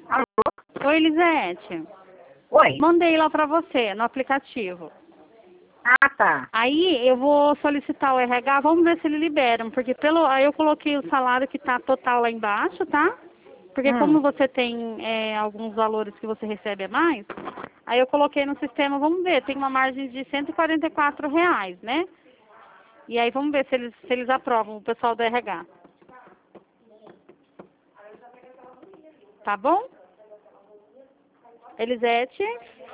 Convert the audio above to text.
Alô? Oi, Elisete. Oi. Mandei lá pra você, no aplicativo. Ah, tá. Aí eu vou solicitar o RH, vamos ver se eles liberam, porque aí eu coloquei o salário que tá total lá embaixo, tá? Porque como você tem alguns valores que você recebe a mais, aí eu coloquei no sistema, vamos ver, tem uma margem de R$ 144, né? E aí vamos ver se eles aprovam, o pessoal do RH. Tá bom? Elisete?